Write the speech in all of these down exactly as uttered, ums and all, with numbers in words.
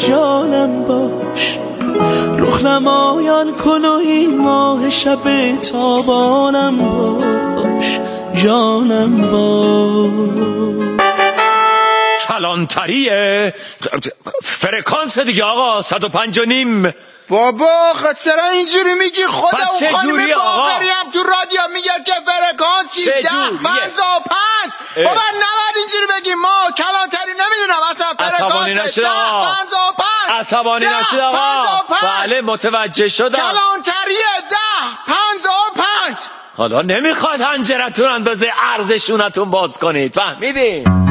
جانم باش، رخ نمایان کن و این ماه شب تابانم باش، جانم باش. کلانتریه فرکانس دیگه آقا، صد و پنج و نیم. بابا خود چرا اینجوری میگی؟ خدا اون خانم باقری هم تو رادیو میگه که فرکانسی ده پنجاه و پنج. بابا نباید اینجوری بگی، ما کلانتری نمیدونم اصلا فرکانس ده پنجاه و پنج. عصبانی نشید آقا. بله متوجه شدم. کلانتریه ده پنجاه و پنج. حالا نمیخواد هنجرتون اندازه ارزشونتون باز کنید، فهمیدین؟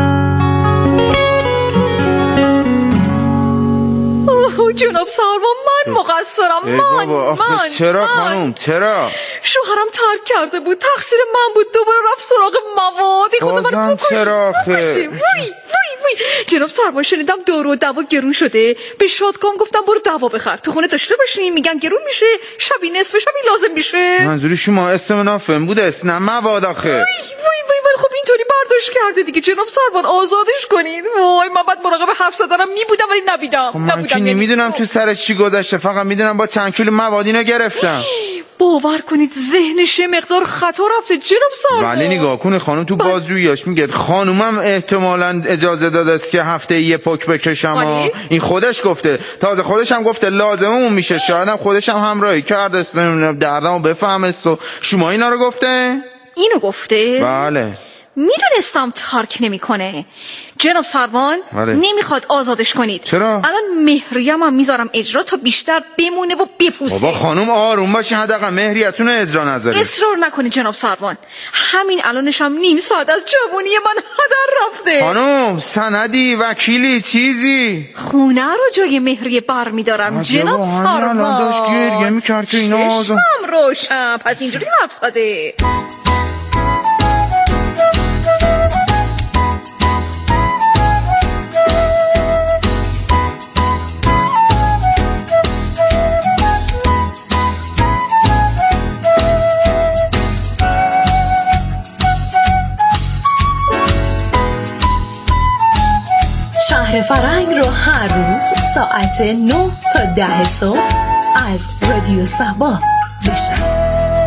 جناب سروان من مقصرم. من من چرا خانم چرا؟ شوهرم ترک کرده بود، تقصیر من بود، دوباره رفت سراغ موادی. خدا من چرا خیر؟ وای وای وای جناب سروان شنیدم دارو و دوا گرون شده، به شادکام گفتم برو دوا بخر تو خونه داشته باشی، میگن گرون میشه، شبی نصف شبی لازم میشه. منظوری شما اسم نافهم بود، اسم نه مواد آخه. وای وای وای ولی خب اینطوری برداشت کرده دیگه. جناب سروان آزادش کنین. وای من بعد مراقب حرف زدنم میبودم ولی نبیدم. خب من که نمیدونم تو سر چی گذشته، فقط میدونم با چند کیلو مواد اینو گرفتم. باور کنید ذهنش مقدار خطا رفته جناب سروان. ولی نگاه کنه خانم تو بازجوییاش میگه خانومم احتمالاً اجازه داده است که هفته یه پک بکشم. این خودش گفته، تازه خودش هم گفته لازممون میشه، شاید هم خودش هم همراهی کرده است دردمو بفهمه. شما اینا رو گفته؟ اینو گفته؟ بله. میدونستم ترک نمیکنه جناب سروان. بله. نمیخواد آزادش کنید. چرا؟ الان مهریم هم میذارم اجرا تا بیشتر بمونه و بپوسه. بابا خانم آروم باشی، حداقل مهریتون رو اجرا نذارید. اصرار نکنید جناب سروان، همین الانشم نیم ساعت از جوونی من هدر رفته. خانم سندی وکیلی چیزی خونه رو جای مهریه بر میدارم جناب سروان. الان داشت گریه میکرد که اینا چشمم روشن، پس اینجوری حرف زده. شهر فرنگ رو هر روز ساعت نه تا ده صبح از رادیو صبا بشنوید.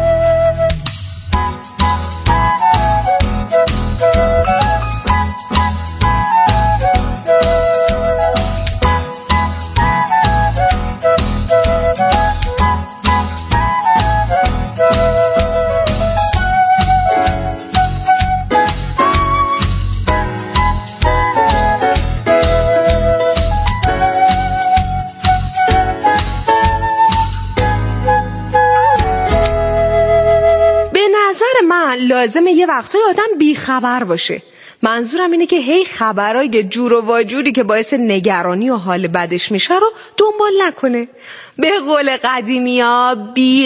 لازمه یه وقتای آدم بیخبر باشه. منظورم اینه که هی خبرای جور و واجوری که باعث نگرانی و حال بدش میشه رو دنبال نکنه. به قول قدیمی ها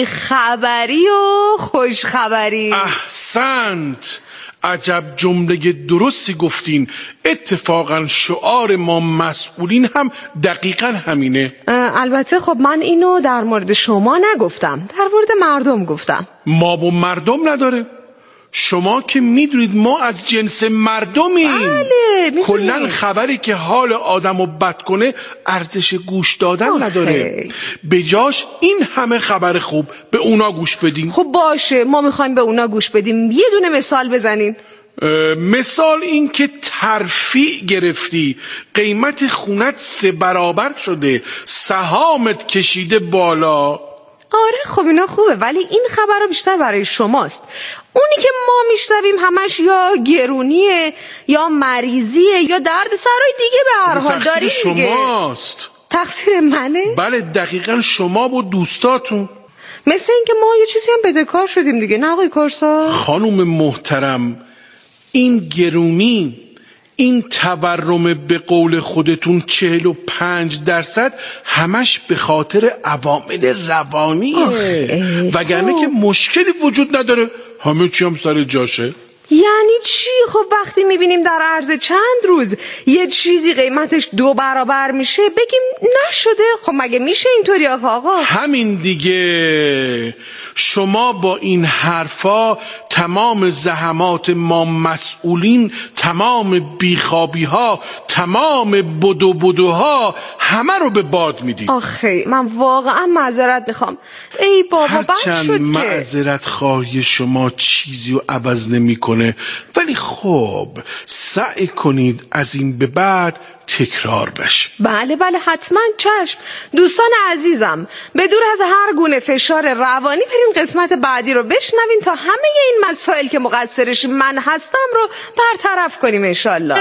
بیخبری و خوشخبری. احسنت، عجب جمله درستی گفتین. اتفاقا شعار ما مسئولین هم دقیقا همینه. البته خب من اینو در مورد شما نگفتم، در مورد مردم گفتم. ما و مردم نداره، شما که میدونید ما از جنس مردمیم. بله کلن خبری که حال آدمو بد کنه ارزش گوش دادن آخه. نداره. به جاش این همه خبر خوب به اونا گوش بدین. خب باشه، ما میخوایم به اونا گوش بدیم. یه دونه مثال بزنین. مثال این که ترفیع گرفتی، قیمت خونت سه برابر شده، سهامت کشیده بالا. آره خب اینا خوبه، ولی این خبر بیشتر برای شماست. اونی که ما میشنویم همش یا گرونیه یا مریضیه یا درد سرای دیگه به هر حال داری دیگه. تقصیر شماست. تقصیر منه؟ بله دقیقا شما و دوستاتون. مثل این که ما یه چیزی هم بدهکار شدیم دیگه، نه آقای کارسا؟ خانم محترم، این گرونی، این تورم به قول خودتون چهل و پنج درصد همش به خاطر عوامل روانیه، وگرنه که مشکلی وجود نداره، همه چی هم سر جاشه. یعنی چی؟ خب وقتی میبینیم در عرض چند روز یه چیزی قیمتش دو برابر میشه بگیم نشده؟ خب مگه میشه اینطوری آقا؟ همین دیگه. شما با این حرفا تمام زحمات ما مسئولین، تمام بیخوابی ها، تمام بدو بدوها همه رو به باد میدیم. آخه من واقعا معذرت میخوام. ای بابا بد شد که هرچند معذرت خواهی شما چیزی رو عوض نمیکنه، ولی خب سعی کنید از این به بعد تکرار بشه. بله بله حتما چشم. دوستان عزیزم، به دور از هر گونه فشار روانی بریم قسمت بعدی رو بشنوین تا همه این مسائل که مقصرش من هستم رو برطرف کنیم انشالله.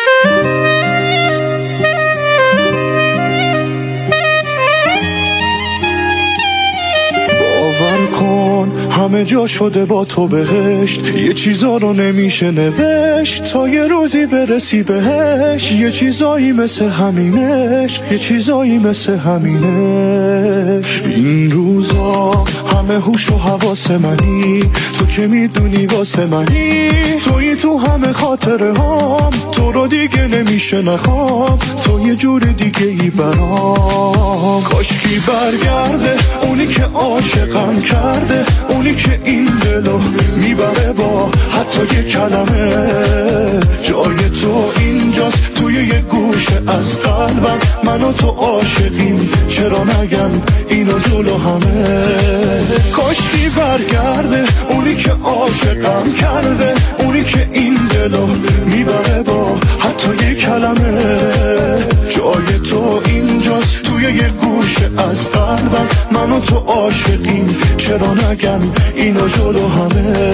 باور کن همه جا شده با تو بهشت، یه چیزا رو نمیشه نوشت تا یه روزی برسی بهش. یه چیزایی مثل همینش، یه چیزایی مثل همینش. این روزا همه هوش و حواس منی، تو که میدونی واسه منی، توی تو همه خاطره هام، تو رو دیگه نمیشه نخوام، تو یه جور دیگه ای برام. کاشکی برگرده اونی که عاشقم کرده، اونی که این دلو میبره با حتی یه کلمه. جای تو اینجاست توی یه گوشه از قلبم، من و تو عاشقیم چرا نگم اینو جلو همه. کاشکی برگرده اونی که عاشقم کرده، اونی که این دلو میبره با حتی یه کلمه. جای تو اینجاست توی یه گوشه از قلبم، من و تو عاشقیم چرا نگم اینو جلو همه.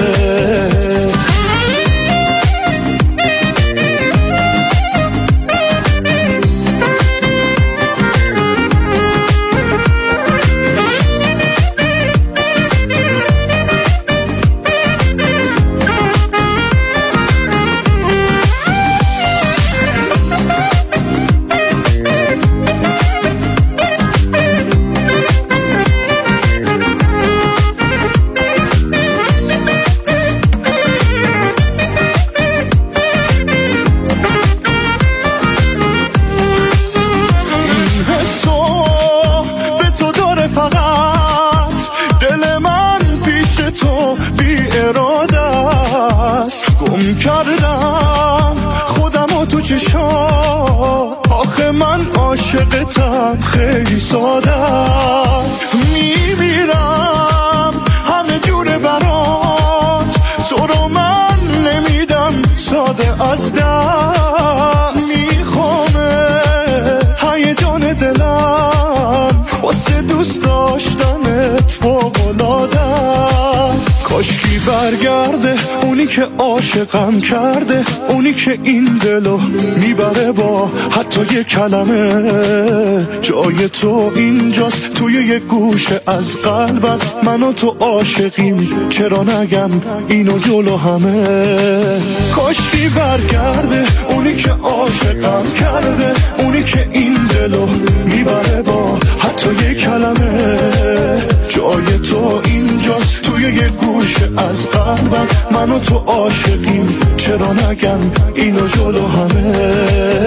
کردم خودم و تو چشات، آخه من عاشقتم خیلی ساده است. میمیرم همه جور برات، تو رو من نمیدم ساده از دست. میخوامه هیجان دلم واسه دوست داشتنت فوق‌العاده است. کاشکی برگرده اونی که عاشقم کرده، اونی که این دلو میبره با حتی یه کلمه. جای تو اینجاست توی یه گوشه از قلبم، من و تو عاشقیم چرا نگم اینو جلو همه. کاشکی برگرده اونی که عاشقم کرده، اونی که این دلو میبره با حتی یه کلمه. جای تو اینجاست توی یه گوشه از قلبم، من و تو عاشقیم چرا نگم اینو جلو همه.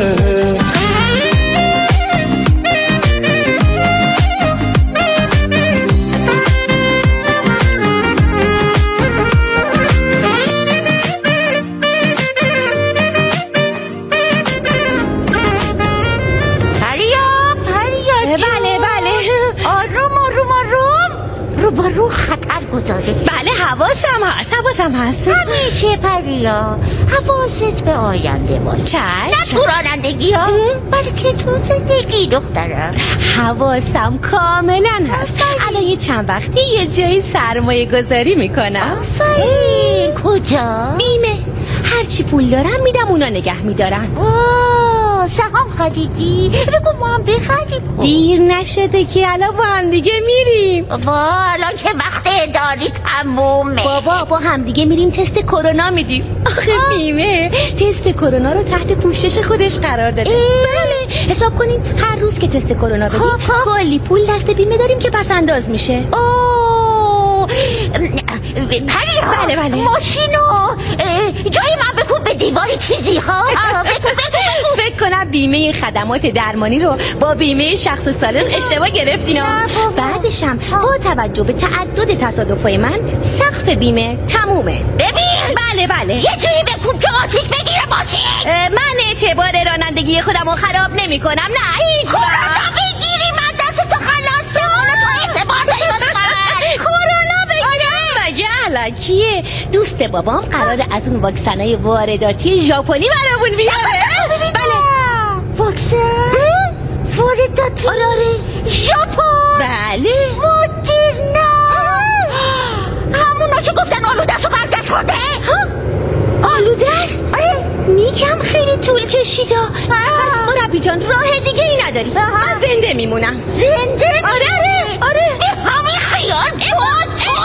رو خطر گذاره. بله حواسم هست حواسم هست همیشه پریا حواست به آینده باشه، چشم. نه تو رانندگی ها بلکه تو زندگی دخترم. حواسم کاملا هست. الان یه چند وقتی یه جایی سرمایه گذاری میکنم. آفرین. کجا؟ بیمه. هرچی پول دارم میدم اونا نگه میدارن. سهام خریدی؟ بگو ما هم بخریم. دیر نشده که الان با هم دیگه میریم. بابا الان که وقت اداری تمومه. بابا با هم دیگه میریم تست کرونا میدیم. آخه بیمه تست کرونا رو تحت پوشش خودش قرار داده. بله حساب کنین هر روز که تست کرونا بدیم کلی پول دست بیمه داریم که پس انداز میشه. اوه پریا بله بله ماشینو جای من بکن به دیواری چیزی ها. بکن بکن فکر کنم بیمه خدمات درمانی رو با بیمه شخص ثالث اشتباه گرفتین. بعدشم با توجه به تعدد تصادفای من سقف بیمه تمومه. ببین بله بله یه جوری بکن که آتیش بگیره ماشین. من اعتبار رانندگی خودم رو خراب نمی کنم. نه هیچ کرونا بگیری من دست تو خلاصه مونه تو اعتبار داری واسه من. کرونا بگیره مگه علکیه. دوست بابام قراره از اون واکسنای وارداتی ژاپنی برامون بیاره. بله واکسن وارداتی ژاپن. بله مدرنا همونا که گفتن آلوده است و برگشت خورده. آلوده است؟ آره میگم خیلی طول کشیده. پس مربی جان راه دیگه ای نداری. من زنده میمونم. زنده؟ آره آره آره به همین خیار با تو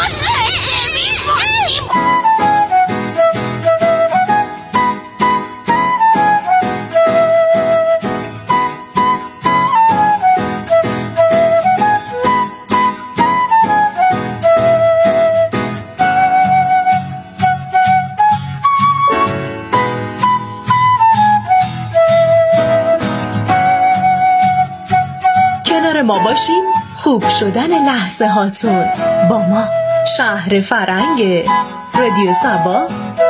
ما باشیم خوب شدن لحظه هاتون با ما. شهر فرنگ رادیو صبا.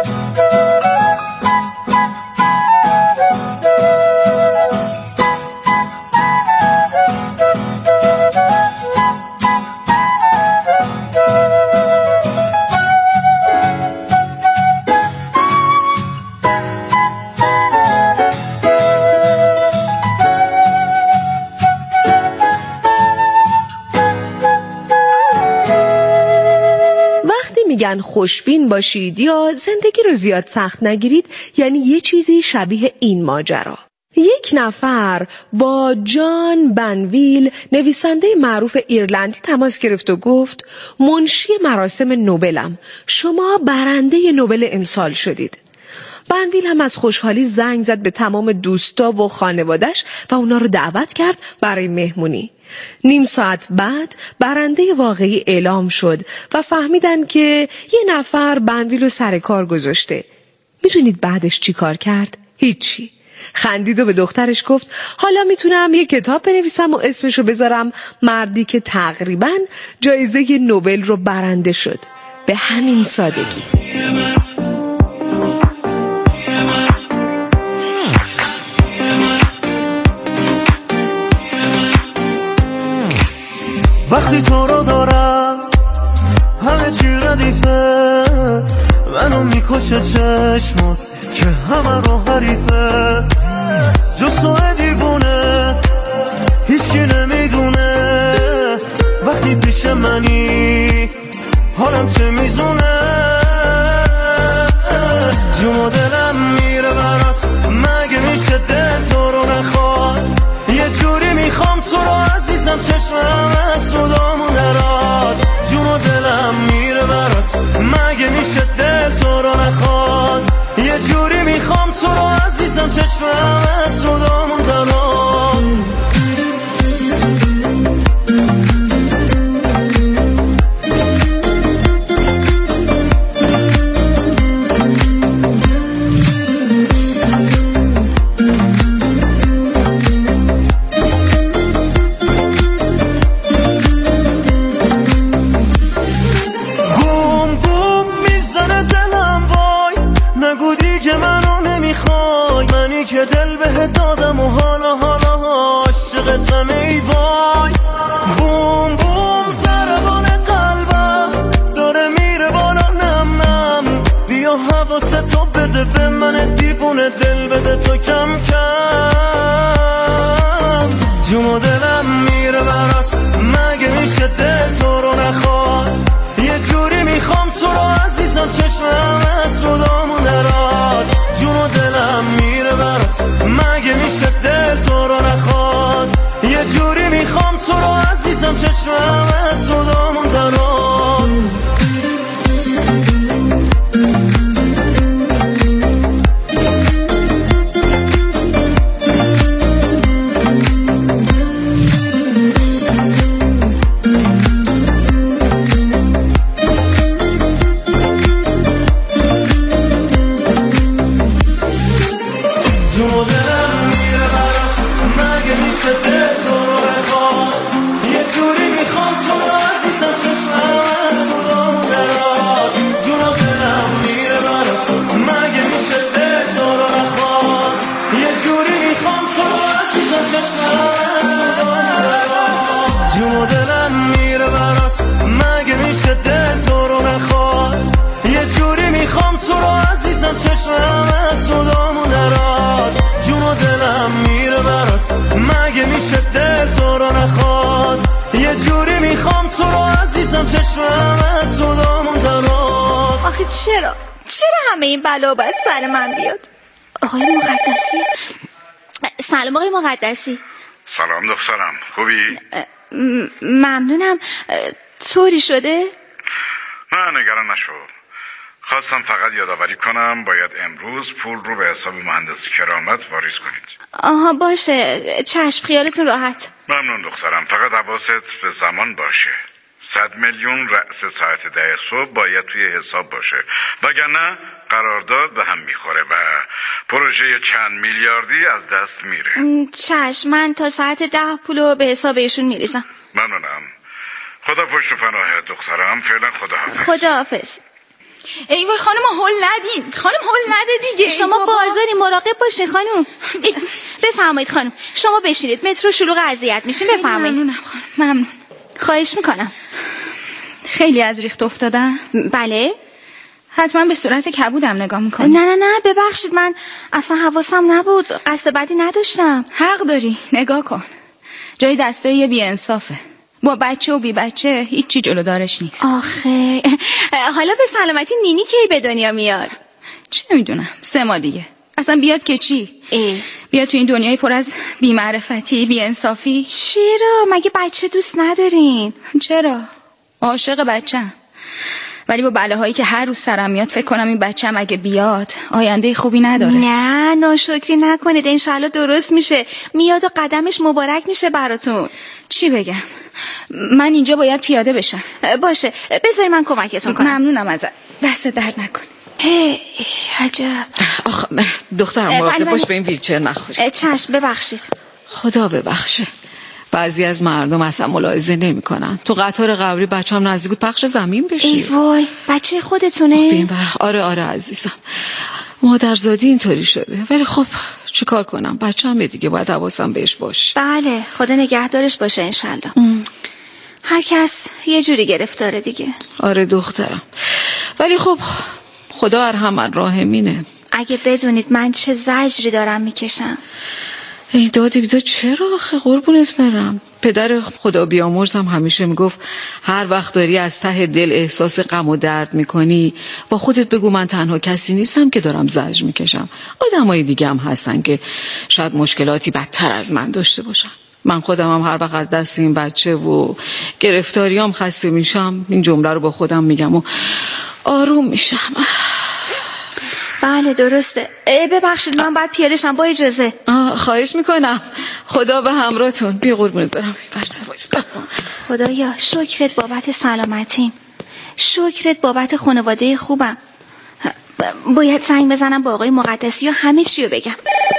میگن خوشبین باشید یا زندگی رو زیاد سخت نگیرید، یعنی یه چیزی شبیه این ماجرا. یک نفر با جان بنویل نویسنده معروف ایرلندی تماس گرفت و گفت منشی مراسم نوبلم، شما برنده نوبل امسال شدید. بنویل هم از خوشحالی زنگ زد به تمام دوستا و خانوادش و اونا رو دعوت کرد برای مهمونی. نیم ساعت بعد برنده واقعی اعلام شد و فهمیدن که یه نفر بنویل رو سر کار گذاشته. میدونید بعدش چی کار کرد؟ هیچی. خندید و به دخترش گفت حالا میتونم یه کتاب بنویسم و اسمشو بذارم مردی که تقریباً جایزه نوبل رو برنده شد. به همین سادگی. وقتی تو رو دارم همه چی ردیفه، منو میکشه چشمات که همه رو حریفه. جز تو دیوونه هیچکی نمیدونه، وقتی پیش منی حالم چه میزونه. جون و دلم میره برات، مگه میشه دل تو رو نخواد. یه جوری میخوام تو رو عزیزم، چشمم از صدامون دراد. جون و دلم میره برات، مگه میشه دل تو رو نخواد. یه جوری میخوام تو رو عزیزم، چشمم از صدامون دراد. که دل به دادم و حالا حالا عاشقتم ای وای. بوم بوم ضربان قلبم داره میره بالا نم نم. بیا حواستو بده به من دیوونه، دل بده تو کم کم. جون و دلم میره برات، مگه میشه دل تو رو نخواد. یه جوری میخوام تو رو عزیزم، چشمم از صدامون دراد. جون و دلم میره برات، مگه میشه دل تو رو نخواد. یه جوری میخوام تو رو عزیزم، چشمم از صدامون دراد. میخوام تو رو عزیزم چشمم از تو دارد جون و دلم میره برات مگه میشه دل تو رو نخواد یه جوری میخوام تو رو عزیزم چشمم از تو دارد جون و دلم میره برات مگه میشه دل تو رو نخواد یه جوری میخوام تو رو عزیزم چشمم از تو دارد جون و دلم میره برات مگه میشه دل تو رو نخواد یه جوری میخوام تو رو عزیزم چشمم از تو دارد آخه چرا چرا همه این بلا باید سر من بیاد؟ آقای مقدسی سلام آقای مقدسی. سلام دخترم خوبی؟ م- ممنونم. طوری شده؟ نه نگران نشو خواستم فقط یادآوری کنم باید امروز پول رو به حساب مهندس کرامت واریز کنید. آها باشه چشم خیالتون راحت. ممنون دخترم فقط حواست به زمان باشه صد میلیون رأس ساعت ده صبح باید توی حساب باشه وگرنه قرارداد به هم میخوره و پروژه چند میلیاردی از دست میره. چشم من تا ساعت ده پولو به حساب ایشون میریزم. ممنونم خدا پشت و پناهت دخترم فعلا خداحافظ. خداحافظ. ای وای خانم هول ندین خانم هول نده دیگه شما بازاری مراقب باشین خانم. بفرمایید خانم شما بشینید مترو شلوغ اذیت میشین بفرمایید. ممنونم خانم ممنون. خواهش میکنم. خیلی از ریخت افتادن؟ بله حتما به صورت کبودم نگاه میکنی. نه نه نه ببخشید من اصلا حواسم نبود قصد بدی نداشتم. حق داری نگاه کن جای دستای یه بی انصافه با بچه و بی بچه هیچی جلو دارش نیست. آخه حالا به سلامتی نینی کی به دنیا میاد؟ چه میدونم سه ماه دیگه. اصلا بیاد که چی؟ اه. بیاد تو این دنیای پر از بی معرفتی بی انصافی. چرا مگه بچه دوست ندارین؟ چرا عاشق بچه‌ام ولی با بلاهایی که هر روز سرم میاد فکر کنم این بچه‌م اگه بیاد آینده خوبی نداره. نه ناشکری نکنید انشالله درست میشه میاد و قدمش مبارک میشه براتون. چی بگم من اینجا باید پیاده بشم. باشه بذاری من کمکتون کنم. ممنونم ازت دست درد نکنی. هی عجب. آخ دخترم مراقب باش به این ویلچر نخوری. چشم ببخشید. خدا ببخشه بعضی از مردم اصلا ملاحظه نمی کنن. تو قطار قبلی بچه‌م نزدیک بود پخش زمین بشه. ای وای بچه خودتونه؟ ببین برخ آره آره عزیزم مادرزادی اینطوری شده ولی خب چیکار کنم بچه‌م دیگه باید حواسم بهش باشه. بله خدا نگهدارش باشه انشالله. هر کس یه جوری گرفتاره دیگه. آره دخترم ولی خب خدا ارحم الراحمینه. اگه بدونید من چه زجری دارم میکشم. ای دادی بیداد چرا آخه قربونت برم. پدر خدا بیامرزم همیشه میگفت هر وقت داری از ته دل احساس غم و درد میکنی با خودت بگو من تنها کسی نیستم که دارم زجر میکشم. آدمای دیگه هم هستن که شاید مشکلاتی بدتر از من داشته باشن. من خودم هم هر وقت از دست این بچه و گرفتاریام خسته میشم این جمله رو با خودم میگم و آروم میشم. بله درسته. ببخشید من باید پیاده شم با اجازه. خواهش میکنم خدا به همراهتون. بی قربونت برم. خدایا شکرت بابت سلامتیم شکرت بابت خانواده خوبم. باید زنگ بزنم با آقای مقدسی و همه چی رو بگم.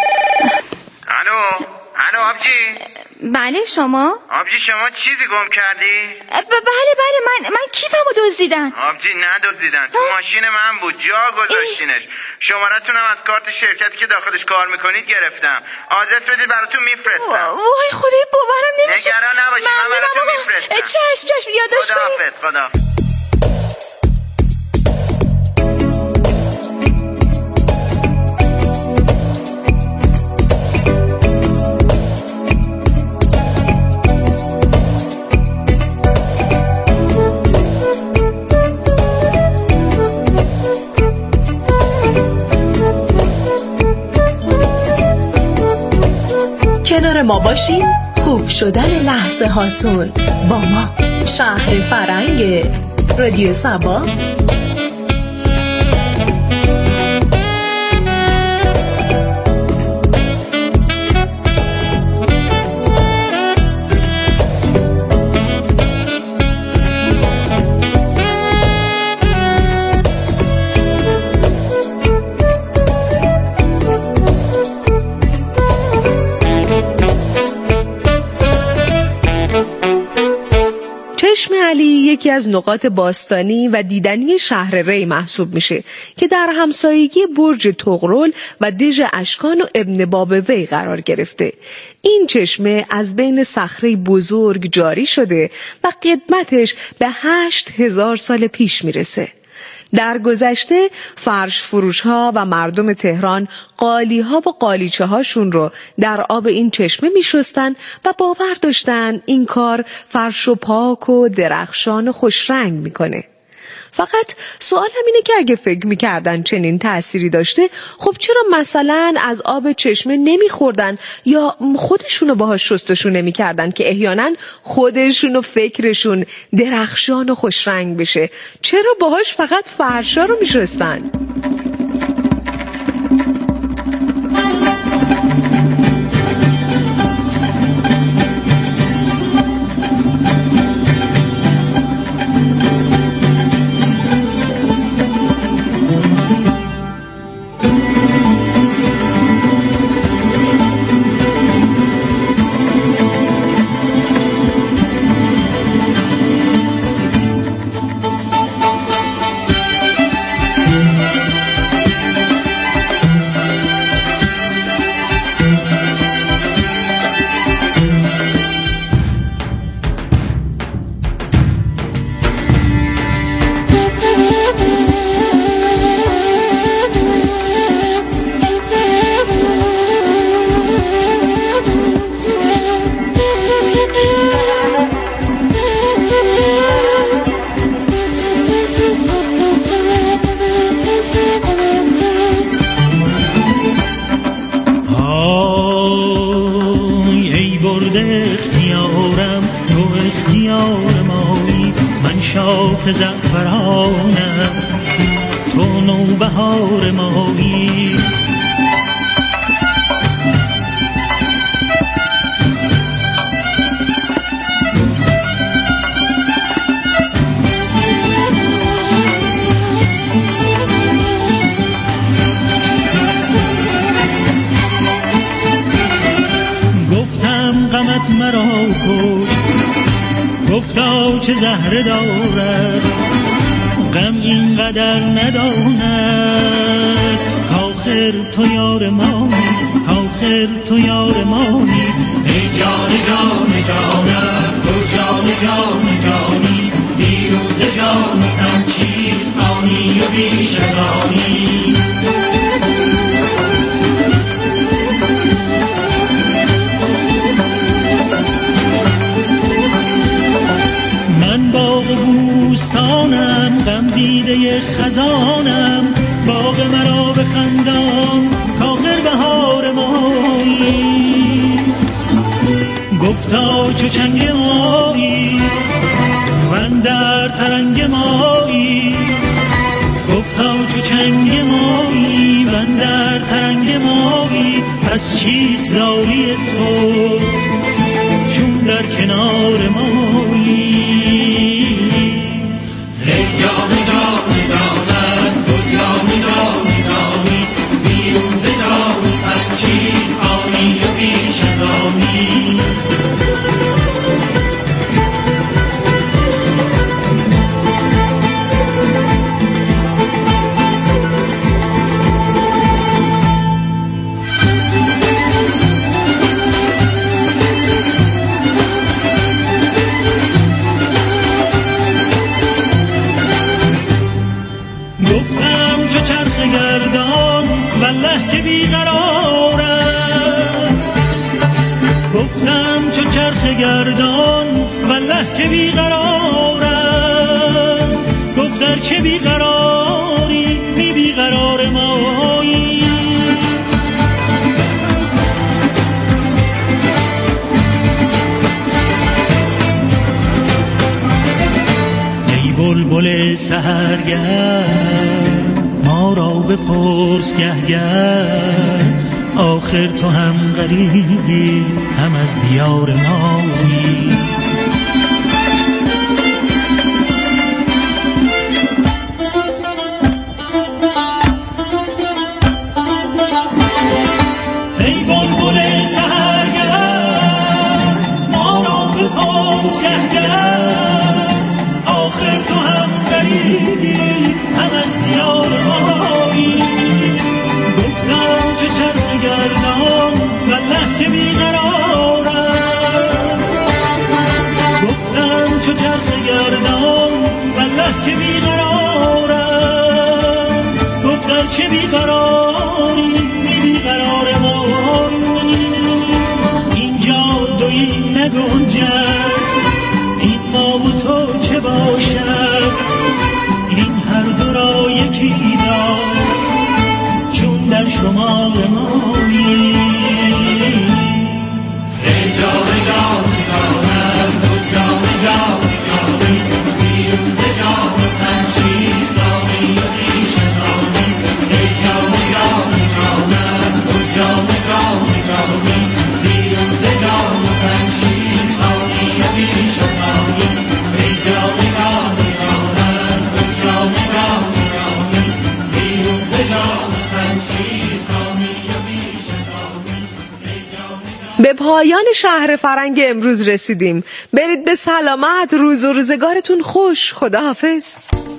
الو الو آبجی. بله شما؟ آبجی شما چیزی گم کردی؟ بله بله من من کیفمو دزدیدن. آبجی ندزدیدن تو ماشین من بود جا گذاشتینش. شمارتونم از کارت شرکتی که داخلش کار میکنید گرفتم. آدرس بدید براتون میفرستم. وای خدای باورم نمیشه. نگران نباشید من براتون میفرستم. چشم چشم یادداشت کنید. خداحافظ خدا. کنار ما باشین خوب شدن لحظه هاتون با ما. شهر فرنگ رادیو سبا. چشم علی یکی از نقاط باستانی و دیدنی شهر ری محسوب میشه که در همسایگی برج طغرل و دژ اشکان و ابن بابوی قرار گرفته. این چشمه از بین صخره بزرگ جاری شده و قدمتش به هشت هزار سال پیش میرسه. در گذشته فرش فروش ها و مردم تهران قالی ها و قالیچه هاشون رو در آب این چشمه می شستن و باور داشتن این کار فرش و پاک و درخشان و خوش رنگ می کنه. فقط سوالم اینه که اگه فکر میکردن چنین تأثیری داشته، خب چرا مثلا از آب چشمه نمیخوردن یا خودشونو باهاش شستشون نمیکردن که احیانا خودشون و فکرشون درخشان و خوش رنگ بشه؟ چرا باهاش فقط فرشا رو میشستن؟ شاخ زعفرانم تو نوبهار مایی. گفتم غمت مرا کش، گفتا چه زهره دارد غم اینقدر نداند، کاخر تو یار مانی، کاخر تو یار مانی. ای جان جان جانم تو جان جان جانی، بیروز جان تن چیست آنی و بیش از آنی. من باغ بوستانم، غم دیده خزانم، باغ مرا بخندان کاخر بهار مایی. گفتا چو چنگ مایی من در ترنگ مایی، گفتا چو چنگ مایی من در ترنگ مایی. پس چیست زاری تو چون در کنار مایی. ای جان جان جانم تو جان جان جانی، بیرون ز جان هر چیز آنی و بیش از آنی. گفتم چو چرخ گردان والله که بیقرارم، گفتم چو چرخ گردان والله که بیقرارم. گفتر چه بیقراری بی بیقرار مایی. ای بلبل سحرگرد ما را بپرس گهگر، آخر تو هم غریبی هم از دیار مایی. ای بلبل سحرگرد ما را بپرس گهگر، هم از دیار مایی. گفتم چه چرخ گردان والله که بیقرارم، گفتم چه چرخ گردان والله که بیقرارم. گفتم چه بیقراری بیقرار مایی. اینجا دویی نگنجد، این ما و تو چه باشد، این هر دو را یکی دار چون در شمار مایی. ای جان جان جانم تو جان جان جانی، بیروز جان تنشیز دانی و پیش زانی. ای جان جان جانم تو جان جان جانی، بیروز جان تنشیز دانی و پیش زانی. ای جان جان جانم تو جان جان جانی، بیروز جان تنشیز دانی و پیش زانی. به پایان شهر فرنگ امروز رسیدیم. برید به سلامت. روز و روزگارتون خوش. خداحافظ.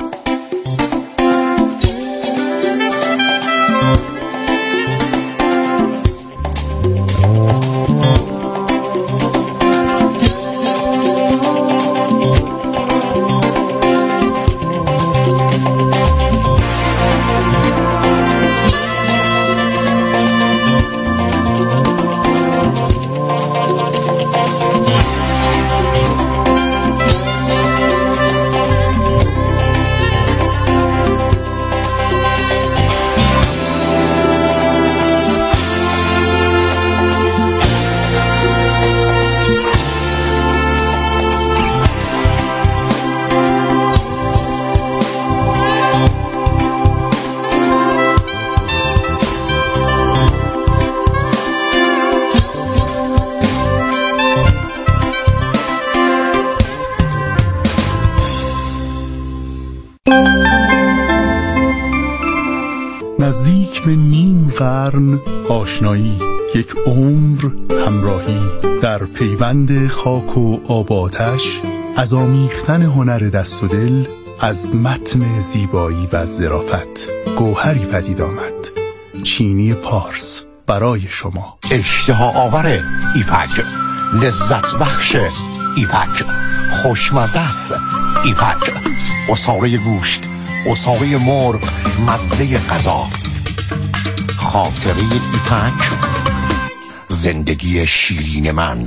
نزدیک به نیم قرن آشنایی، یک عمر همراهی، در پیوند خاک و آب و آتش، از آمیختن هنر دست و دل، از متن زیبایی و ظرافت گوهری پدید آمد. چینی پارس برای شما. اشتها آور ایپک، لذت بخش ایپک، خوشمزه است ایپک. عصاره گوشت، عصاره مرغ، مزه غذا. خاطره ایپک، زندگی شیرین من.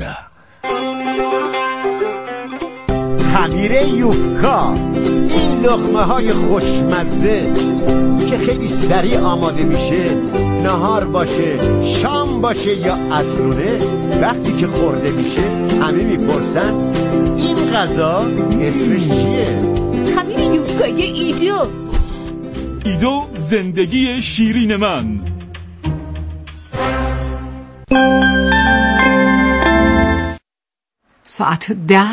خمیر یوفکا، این لقمه های خوشمزه که خیلی سریع آماده میشه، نهار باشه، شام باشه یا عصرونه، وقتی که خورده میشه همه میپرسن این غذا اسمش چیه؟ خمیر یوفکای ایدو. ایدو زندگی شیرین من. ساعت ده